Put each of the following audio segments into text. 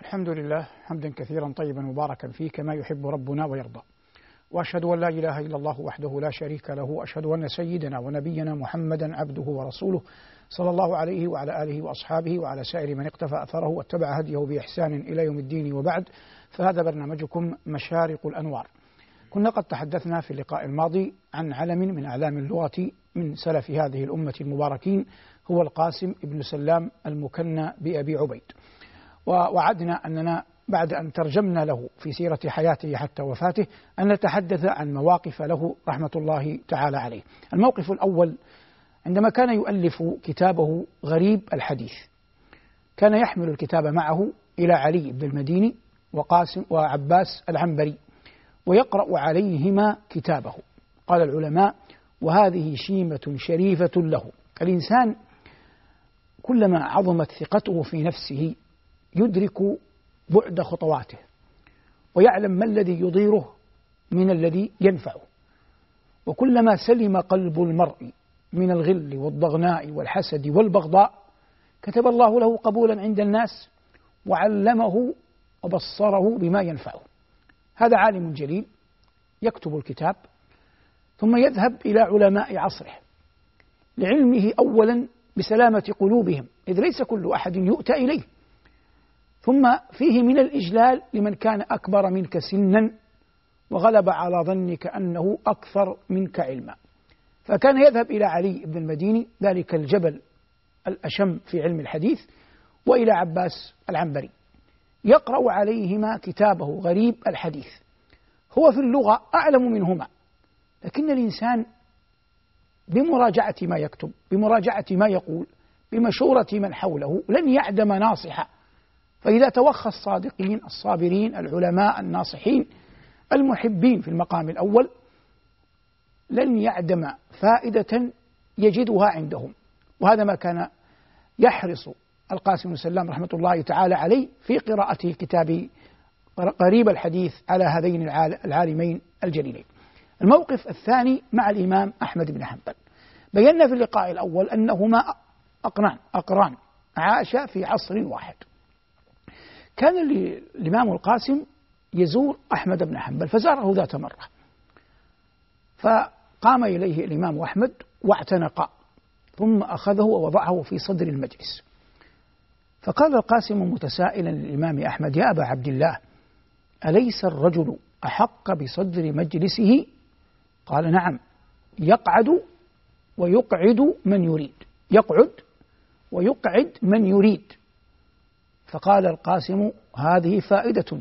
الحمد لله حمدا كثيرا طيبا مباركا فيه كما يحب ربنا ويرضى، وأشهد أن لا إله إلا الله وحده لا شريك له، وأشهد أن سيدنا ونبينا محمدا عبده ورسوله صلى الله عليه وعلى آله وأصحابه وعلى سائر من اقتفى أثره واتبع هديه بإحسان إلى يوم الدين، وبعد، فهذا برنامجكم مشارق الأنوار. كنا قد تحدثنا في اللقاء الماضي عن علم من أعلام اللغة من سلف هذه الأمة المباركين، هو القاسم ابن سلام المكنى بأبي عبيد، ووعدنا أننا بعد أن ترجمنا له في سيرة حياته حتى وفاته أن نتحدث عن مواقف له رحمة الله تعالى عليه. الموقف الأول عندما كان يؤلف كتابه غريب الحديث، كان يحمل الكتاب معه إلى علي بن المديني وقاسم وعباس العنبري ويقرأ عليهما كتابه. قال العلماء: وهذه شيمة شريفة له. الإنسان كلما عظمت ثقته في نفسه يدرك بعد خطواته ويعلم ما الذي يضيره من الذي ينفعه، وكلما سلم قلب المرء من الغل والضغناء والحسد والبغضاء كتب الله له قبولا عند الناس وعلمه وبصره بما ينفعه. هذا عالم جليل يكتب الكتاب ثم يذهب إلى علماء عصره لعلمه أولا بسلامة قلوبهم، إذ ليس كل أحد يؤتى إليه، ثم فيه من الإجلال لمن كان أكبر منك سنا وغلب على ظنك أنه أكثر منك علما. فكان يذهب إلى علي بن المديني ذلك الجبل الأشم في علم الحديث، وإلى عباس العنبري يقرأ عليهما كتابه غريب الحديث. هو في اللغة أعلم منهما، لكن الإنسان بمراجعة ما يكتب، بمراجعة ما يقول، بمشورة من حوله لن يعدم ناصحا. فإذا توخى الصادقين الصابرين العلماء الناصحين المحبين في المقام الأول لن يعدم فائدة يجدها عندهم. وهذا ما كان يحرص القاسم بن سلام رحمة الله تعالى عليه في قراءته كتاب غريب الحديث على هذين العالمين الجليلين. الموقف الثاني مع الإمام أحمد بن حنبل. بينا في اللقاء الأول أنهما أقران عاشا في عصر واحد. كان الإمام القاسم يزور أحمد بن حنبل فزاره ذات مرة، فقام إليه الإمام أحمد واعتنق، ثم أخذه ووضعه في صدر المجلس. فقال القاسم متسائلا للإمام أحمد: يا أبا عبد الله، أليس الرجل أحق بصدر مجلسه؟ قال: نعم، يقعد ويقعد من يريد، يقعد ويقعد من يريد. فقال القاسم: هذه فائدة،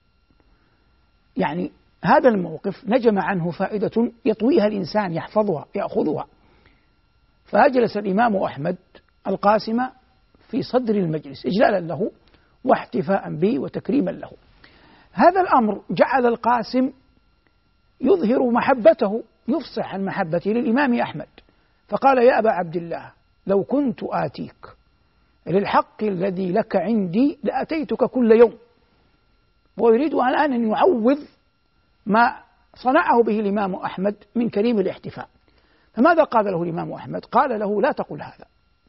يعني هذا الموقف نجم عنه فائدة يطويها الإنسان، يحفظها يأخذها. فأجلس الإمام أحمد القاسم في صدر المجلس إجلالا له واحتفاء به وتكريما له. هذا الأمر جعل القاسم يظهر محبته، يفصح عن محبته للإمام أحمد، فقال: يا أبا عبد الله، لو كنت آتيك للحق الذي لك عندي لأتيتك كل يوم. ويريد الآن أن يعوض ما صنعه به الإمام أحمد من كريم الاحتفاء. فماذا قال له الإمام أحمد؟ قال له: لا تقل هذا،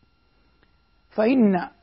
فإن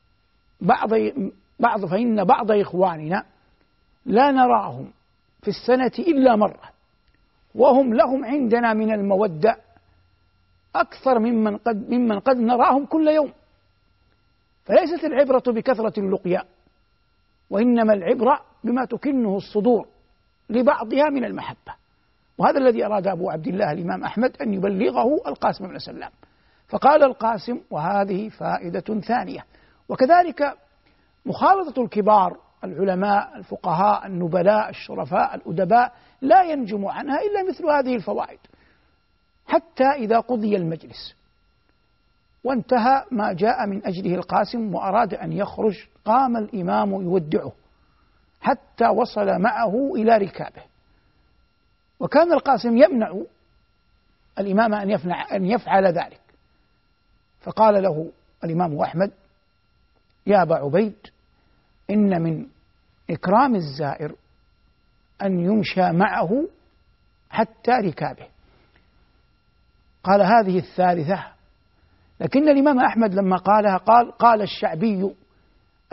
بعض إخواننا لا نراهم في السنة إلا مرة، وهم لهم عندنا من المودة أكثر ممن قد نراهم كل يوم. فليست العبرة بكثرة اللقيا، وإنما العبرة بما تكنه الصدور لبعضها من المحبة. وهذا الذي أراد أبو عبد الله الإمام أحمد أن يبلغه القاسم بن سلام. فقال القاسم: وهذه فائدة ثانية. وكذلك مخالطة الكبار العلماء الفقهاء النبلاء الشرفاء الأدباء لا ينجم عنها إلا مثل هذه الفوائد. حتى إذا قضي المجلس وانتهى ما جاء من أجله القاسم وأراد أن يخرج، قام الإمام يودعه حتى وصل معه إلى ركابه. وكان القاسم يمنع الإمام أن يفعل ذلك. فقال له الإمام أحمد: يا أبا عبيد، إن من إكرام الزائر أن يمشى معه حتى ركابه. قال: هذه الثالثة. لكن الإمام أحمد لما قالها قال الشعبي: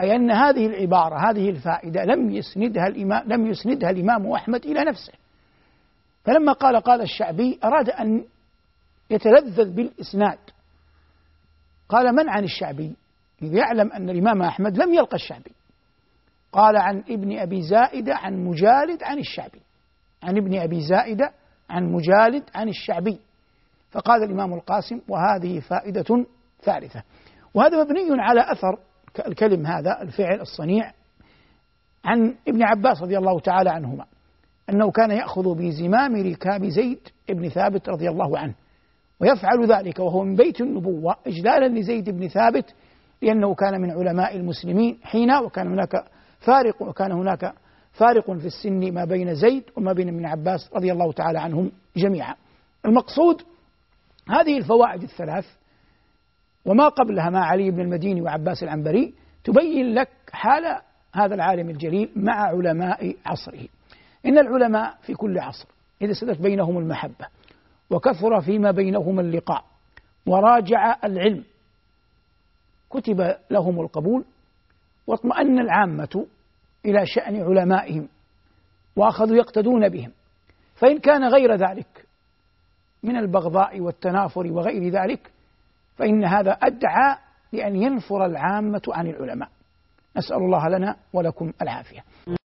أي أن هذه العبارة هذه الفائدة لم يسندها الإمام أحمد إلى نفسه، فلما قال الشعبي أراد أن يتلذذ بالإسناد، قال من عن الشعبي؟ إذ يعلم أن الإمام أحمد لم يلقى الشعبي. قال عن ابن أبي زائدة عن مجالد عن الشعبي، عن ابن أبي زائدة عن مجالد عن الشعبي. فقال الإمام القاسم وهذه فائدة ثالثة. وهذا مبني على أثر الكلم هذا الفعل الصنيع عن ابن عباس رضي الله تعالى عنهما، أنه كان يأخذ بزمام ركاب زيد ابن ثابت رضي الله عنه، ويفعل ذلك وهو من بيت النبوة إجلالا لزيد بن ثابت، لأنه كان من علماء المسلمين حين، وكان هناك فارق في السن ما بين زيد وما بين ابن عباس رضي الله تعالى عنهم جميعا. المقصود هذه الفوائد الثلاث وما قبلها مع علي بن المديني وعباس العنبري تبين لك حال هذا العالم الجليل مع علماء عصره. إن العلماء في كل عصر إذا سدت بينهم المحبة وكثر فيما بينهم اللقاء وراجع العلم كتب لهم القبول، واطمأن العامة إلى شأن علمائهم وأخذوا يقتدون بهم. فإن كان غير ذلك من البغضاء والتنافر وغير ذلك فإن هذا أدعى لأن ينفر العامة عن العلماء. نسأل الله لنا ولكم العافية.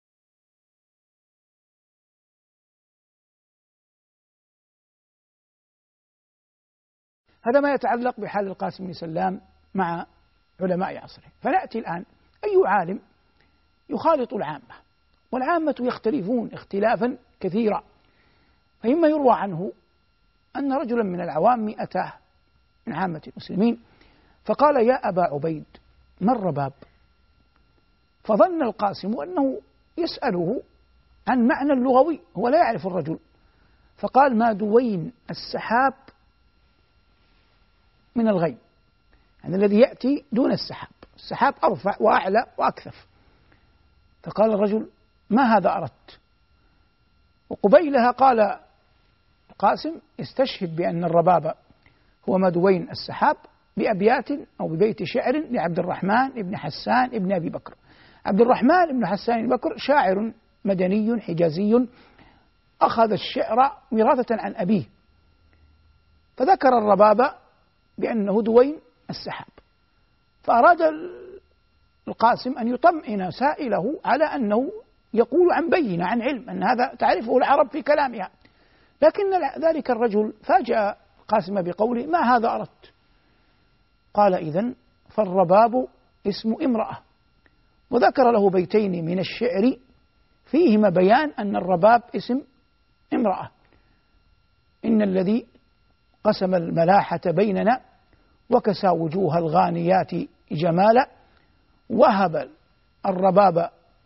هذا ما يتعلق بحال القاسم بن سلام مع علماء عصره. فنأتي الآن أي عالم يخالط العامة، والعامة يختلفون اختلافا كثيرا. فإما يروى عنه أن رجلا من العوام أتاه من عامة المسلمين فقال يا أبا عبيد ما الرباب؟ فظن القاسم أنه يسأله عن معنى اللغوي، هو لا يعرف الرجل، فقال ما دوين السحاب من الغيم، يعني الذي يأتي دون السحاب، السحاب أرفع وأعلى وأكثف. فقال الرجل ما هذا أردت؟ وقبيلها قال القاسم استشهد بأن الرباب هو ما دوين السحاب بأبيات أو ببيت شعر لعبد الرحمن بن حسان بن أبي بكر. عبد الرحمن بن حسان بن بكر شاعر مدني حجازي أخذ الشعر وراثة عن أبيه، فذكر الرباب بأنه دوين السحاب. فأراد القاسم أن يطمئن سائله على أنه يقول عن بينة عن علم، أن هذا تعرفه العرب في كلامها. لكن ذلك الرجل فاجأ القاسم بقوله ما هذا أردت؟ قال إذن فالرباب اسم امرأة، وذكر له بيتين من الشعر فيهما بيان أن الرباب اسم امرأة. إن الذي قسم الملاحة بيننا وكسى وجوه الغانيات جمالا وهب الرباب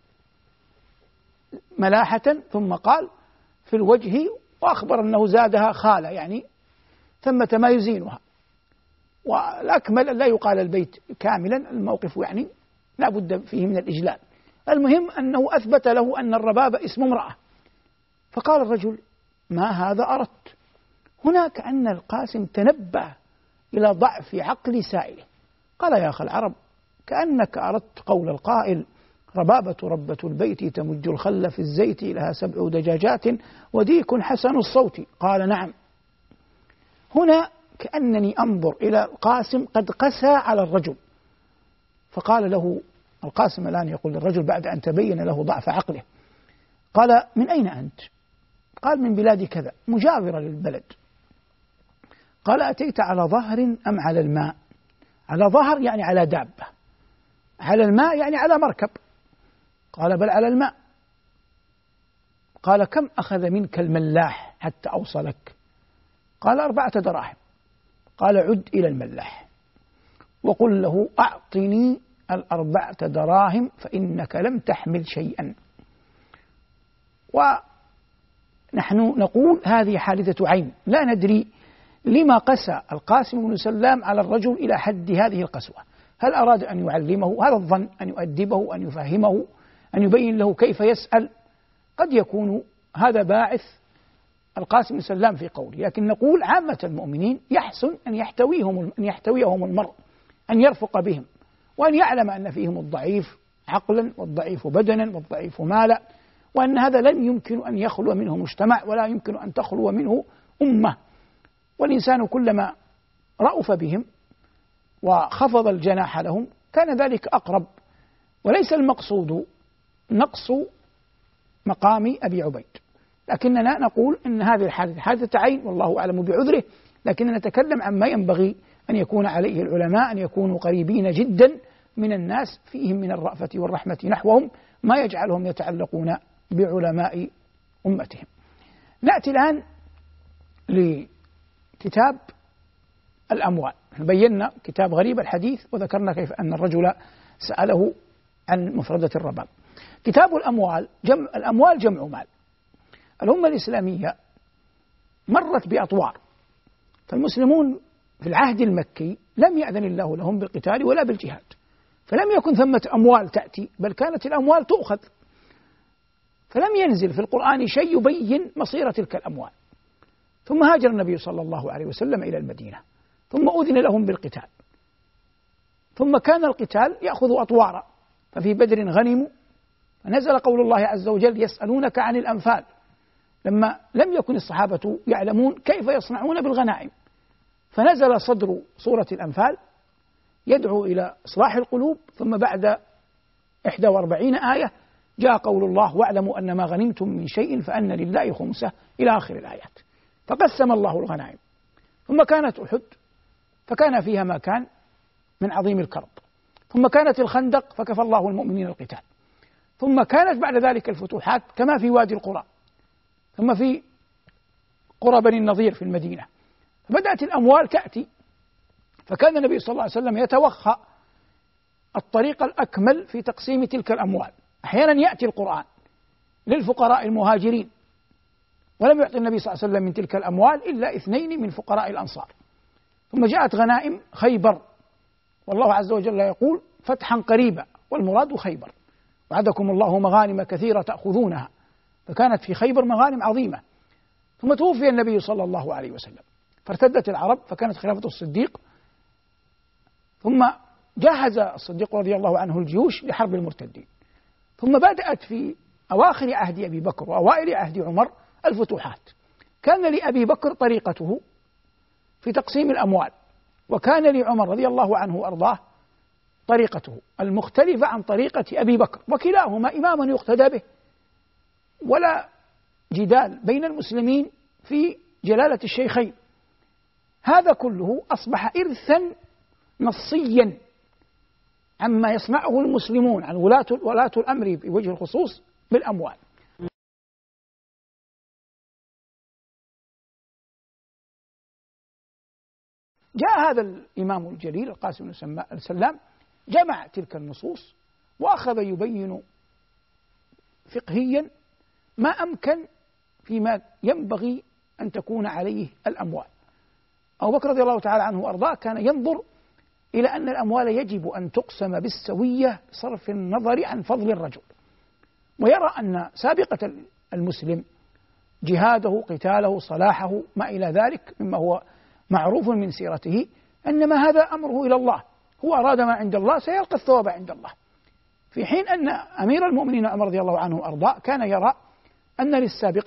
ملاحة، ثم قال في الوجه وأخبر أنه زادها خالة، يعني ثمة ما يزينها. والأكمل أن لا يقال البيت كاملا، الموقف يعني لا بد فيه من الإجلال. المهم أنه أثبت له أن الرباب اسم امرأة. فقال الرجل ما هذا أردت؟ هناك أن القاسم تنبه إلى ضعف عقل سائله. قال يا أخي العرب كأنك أردت قول القائل ربابة ربة البيت تمج الخل في الزيت لها 7 دجاجات وديك حسن الصوت. قال نعم. هنا كأنني أنظر إلى القاسم قد قسى على الرجل. فقال له القاسم الآن يقول للرجل بعد أن تبين له ضعف عقله، قال من أين أنت؟ قال من بلاد كذا مجاورة للبلد. قال أتيت على ظهر أم على الماء؟ على ظهر يعني على دابة، على الماء يعني على مركب. قال بل على الماء. قال كم أخذ منك الملاح حتى أوصلك؟ قال 4 دراهم. قال عد إلى الملاح وقل له أعطني 4 دراهم فإنك لم تحمل شيئا. ونحن نقول هذه حادثة عين، لا ندري لما قسى القاسم بن سلام على الرجل إلى حد هذه القسوة. هل أراد أن يعلمه؟ هذا الظن، أن يؤدبه، أن يفهمه، أن يبين له كيف يسأل. قد يكون هذا باعث القاسم بن سلام في قوله، لكن نقول عامة المؤمنين يحسن أن يحتويهم المرء، أن يرفق بهم، وأن يعلم أن فيهم الضعيف عقلا والضعيف بدنا والضعيف مالا، وأن هذا لن يمكن أن يخلو منه مجتمع ولا يمكن أن تخلو منه أمة. والإنسان كلما رأف بهم وخفض الجناح لهم كان ذلك أقرب. وليس المقصود نقص مقام أبي عبيد، لكننا نقول إن هذه الحادثة حادثة عين والله أعلم بعذره، لكننا نتكلم عما ينبغي أن يكون عليه العلماء، أن يكونوا قريبين جدا من الناس، فيهم من الرأفة والرحمة نحوهم ما يجعلهم يتعلقون بعلماء أمتهم. نأتي الآن لكتاب الأموال. بينا كتاب غريب الحديث وذكرنا كيف أن الرجل سأله عن مفردة الرباب. كتاب الأموال الأموال جمع مال. الأمة الإسلامية مرت بأطوار، فالمسلمون في العهد المكي لم يأذن الله لهم بالقتال ولا بالجهاد، فلم يكن ثمة أموال تأتي، بل كانت الأموال تؤخذ، فلم ينزل في القرآن شيء يبين مصير تلك الأموال. ثم هاجر النبي صلى الله عليه وسلم إلى المدينة، ثم أذن لهم بالقتال، ثم كان القتال يأخذ أطوارا، ففي بدر غنموا، فنزل قول الله عز وجل يسألونك عن الأنفال، لما لم يكن الصحابة يعلمون كيف يصنعون بالغنائم، فنزل صدر سورة الأنفال يدعو إلى إصلاح القلوب. ثم بعد 41 آية جاء قول الله واعلموا أن ما غنمتم من شيء فأن لله خمسه إلى آخر الآيات، فقسم الله الغنائم. ثم كانت أحد فكان فيها ما كان من عظيم الكرب، ثم كانت الخندق فكفى الله المؤمنين القتال، ثم كانت بعد ذلك الفتوحات كما في وادي القرى، ثم في قرى بني النضير في المدينة، فبدأت الأموال تأتي. فكان النبي صلى الله عليه وسلم يتوخى الطريق الأكمل في تقسيم تلك الأموال. أحيانا يأتي القرآن للفقراء المهاجرين، ولم يعطي النبي صلى الله عليه وسلم من تلك الأموال إلا 2 من فقراء الأنصار. ثم جاءت غنائم خيبر، والله عز وجل يقول فتحا قريبا، والمراد خيبر، وعدكم الله مغانم كثيرة تأخذونها، فكانت في خيبر مغانم عظيمة. ثم توفي النبي صلى الله عليه وسلم، فارتدت العرب، فكانت خلافة الصديق، ثم جهز الصديق رضي الله عنه الجيوش لحرب المرتدين، ثم بدأت في أواخر عهد أبي بكر وأوائل عهد عمر الفتوحات. كان لأبي بكر طريقته في تقسيم الأموال، وكان لعمر رضي الله عنه وأرضاه طريقته المختلفة عن طريقة أبي بكر، وكلاهما إمام يقتدى به، ولا جدال بين المسلمين في جلالة الشيخين. هذا كله أصبح إرثا نصيا عما يصنعه المسلمون عن ولاة الأمر بوجه الخصوص بالأموال. جاء هذا الإمام الجليل القاسم بن سلام جمع تلك النصوص وأخذ يبين فقهيا ما أمكن فيما ينبغي أن تكون عليه الأموال. أبو بكر رضي الله تعالى عنه وأرضاه كان ينظر إلى أن الأموال يجب أن تقسم بالسوية بصرف النظر عن فضل الرجل، ويرى أن سابقة المسلم جهاده قتاله صلاحه ما إلى ذلك مما هو معروف من سيرته، أنما هذا أمره إلى الله، هو أراد ما عند الله سيلقى الثواب عند الله. في حين أن أمير المؤمنين عمر رضي الله عنه وأرضاه كان يرى أن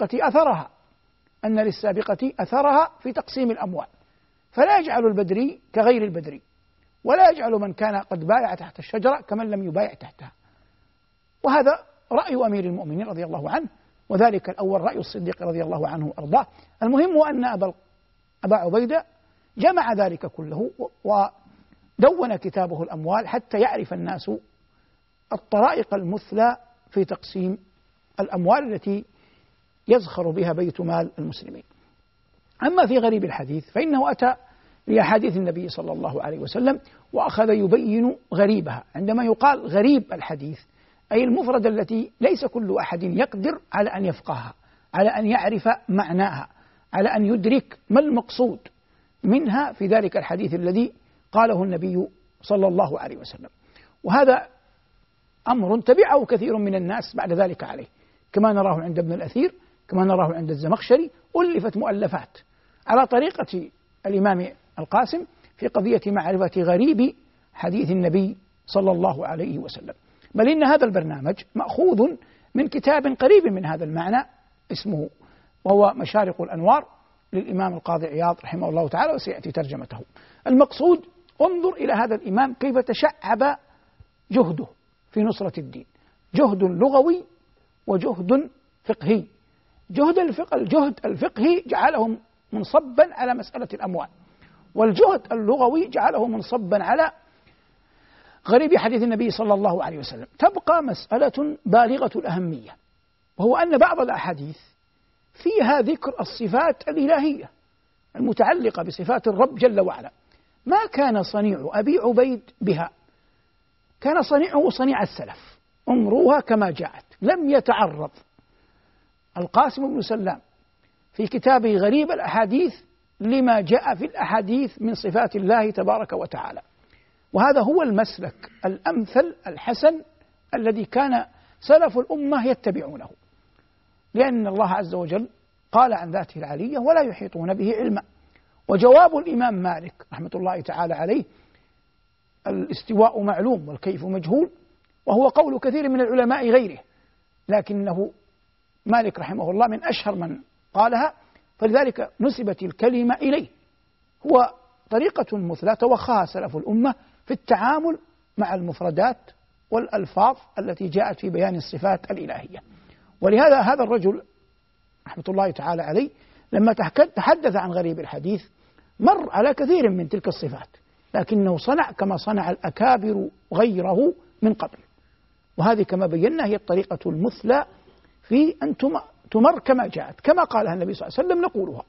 للسابقة أثرها في تقسيم الأموال، فلا يجعل البدري كغير البدري، ولا يجعل من كان قد بايع تحت الشجرة كمن لم يبايع تحتها. وهذا رأي أمير المؤمنين رضي الله عنه، وذلك الأول رأي الصديق رضي الله عنه وأرضاه. المهم أن أبا عبيدة جمع ذلك كله ودون كتابه الأموال حتى يعرف الناس الطرائق المثلى في تقسيم الأموال التي يزخر بها بيت مال المسلمين. أما في غريب الحديث فإنه أتى لأحاديث النبي صلى الله عليه وسلم وأخذ يبين غريبها. عندما يقال غريب الحديث أي المفردة التي ليس كل أحد يقدر على أن يفقهها، على أن يعرف معناها، على أن يدرك ما المقصود منها في ذلك الحديث الذي قاله النبي صلى الله عليه وسلم. وهذا أمر تبعه كثير من الناس بعد ذلك عليه، كما نراه عند ابن الأثير، كما نراه عند الزمخشري، ألفت مؤلفات على طريقة الإمام القاسم في قضية معرفة غريب حديث النبي صلى الله عليه وسلم. بل إن هذا البرنامج مأخوذ من كتاب قريب من هذا المعنى اسمه وهو مشارق الأنوار للإمام القاضي عياض رحمه الله تعالى، وسيأتي ترجمته. المقصود انظر إلى هذا الإمام كيف تشعب جهده في نصرة الدين، جهد لغوي وجهد فقهي. الجهد الفقهي جعله منصبا على مسألة الأموال، والجهد اللغوي جعله منصبا على غريب حديث النبي صلى الله عليه وسلم. تبقى مسألة بالغة الأهمية، وهو أن بعض الأحاديث فيها ذكر الصفات الإلهية المتعلقة بصفات الرب جل وعلا. ما كان صنيع أبي عبيد بها، كان صنيعه صنيع السلف، امروها كما جاءت. لم يتعرض القاسم بن سلام في كتابه غريب الأحاديث لما جاء في الأحاديث من صفات الله تبارك وتعالى. وهذا هو المسلك الأمثل الحسن الذي كان سلف الأمة يتبعونه، لأن الله عز وجل قال عن ذاته العلية ولا يحيطون به علما. وجواب الإمام مالك رحمة الله تعالى عليه: الاستواء معلوم والكيف مجهول، وهو قول كثير من العلماء غيره، لكنه مالك رحمه الله من أشهر من قالها، فلذلك نسبت الكلمة إليه. هو طريقة مثلى توخاها سلف الأمة في التعامل مع المفردات والألفاظ التي جاءت في بيان الصفات الإلهية. ولهذا هذا الرجل رحمة الله تعالى عليه لما تحدث عن غريب الحديث مر على كثير من تلك الصفات، لكنه صنع كما صنع الأكابر غيره من قبل. وهذه كما بينا هي الطريقة المثلى في أن تمر كما جاءت، كما قالها النبي صلى الله عليه وسلم نقولها.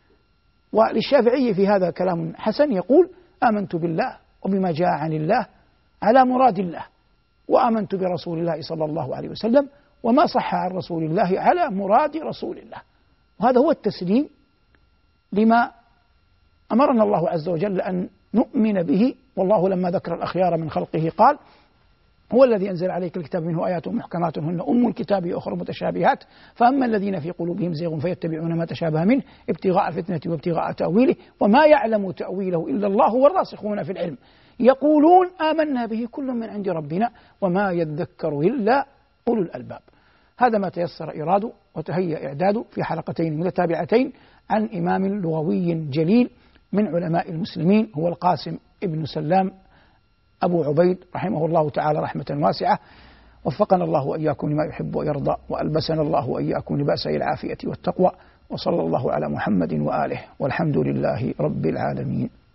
وللشافعي في هذا كلام حسن يقول: آمنت بالله وبما جاء عن الله على مراد الله، وآمنت برسول الله صلى الله عليه وسلم وما صح عن رسول الله على مراد رسول الله. وهذا هو التسليم لما أمرنا الله عز وجل أن نؤمن به. والله لما ذكر الأخيار من خلقه قال: هو الذي أنزل عليك الكتاب منه آيات محكمات هن أم الكتاب وأخرى متشابهات فأما الذين في قلوبهم زيغ فيتبعون ما تشابه منه ابتغاء الفتنة وابتغاء تأويله وما يعلم تأويله إلا الله والراسخون في العلم يقولون آمنا به كل من عند ربنا وما يذكر إلا أولو الألباب. هذا ما تيسر إراده وتهيأ إعداده في حلقتين متتابعتين عن إمام لغوي جليل من علماء المسلمين، هو القاسم ابن سلام أبو عبيد رحمه الله تعالى رحمة واسعة. وفقنا الله وإياكم لما يحب ويرضى، وألبسنا الله وإياكم لباس العافية والتقوى، وصلى الله على محمد وآله، والحمد لله رب العالمين.